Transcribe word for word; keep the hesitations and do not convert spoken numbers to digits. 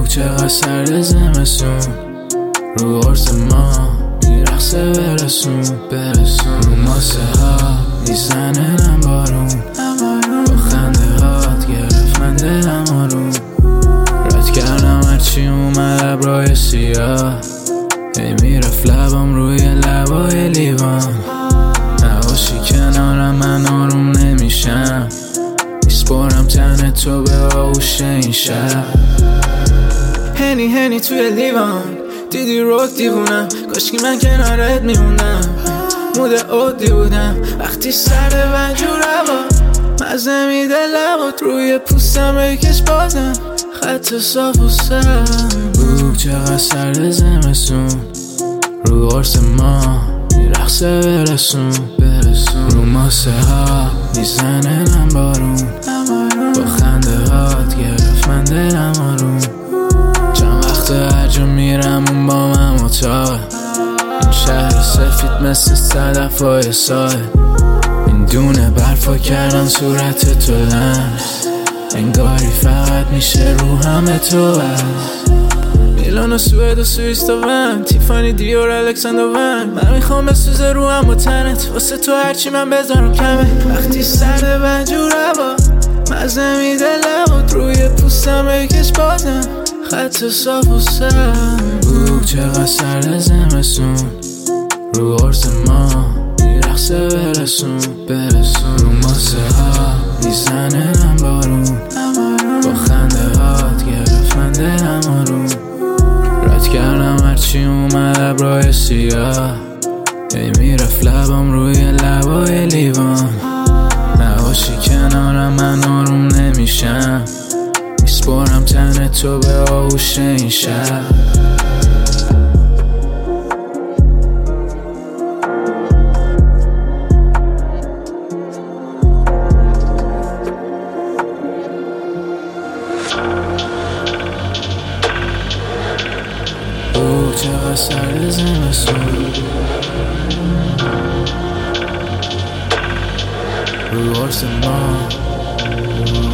او چقدر سرد زمستون رو عرض ما میرقصه برسون برسون رو ماسه ها میزنه نم بارون با خنده هات گرفت من دلم آروم رد کردم هرچی اومد ابرای سیاه هی میرفت لبم روی لبای لیوان نباشی کنارم من آروم نمیشم میسپرم تن تو به آغوش این شب هنی هنی توی لیوان دیدی رو دیوونم کاشکی من کنارت میموندم مود عادی بودم وقتی سرده و جور هوا مزه میده لبات روی پوستم بکش بازم خط صاف و سر او چقدر سرد زمستون رو قرص ما میرقصه برسون برسون رو ماسه ها میزنه نم بارون با خنده هات گرفت من دلم آروم چند وقت هر جا میرم اون با من مطاقه این شهر سفید مثل صدفای ساحل این دونه برفا کردن صورت تو لمس انگاری فقط میشه رو همه تو بس میلان و سوئد و سوئیس تا ون تیفانی دیور الکساندر ون من میخوام بسوزه رو هم با تنت واسه تو هرچی من بذارم کمه وقتی سرده و جور هوا مزه میده لبات روی پوستم بکش بازم خط صاف و سر او چقدر سرد زمستون رو قرص ما میرقصه برسون برسون رو ماسه ها میزنه نم بارون با خنده هات گرفت من دلم آروم رد کردم هرچی اومد ابرای سیاه هی میرفت لبم روی لبای لیوان نباشی کنارم من آروم نمیشم میسپرم تن تو به آغوش این شب او چقدر سرد زمستون رو قرص ما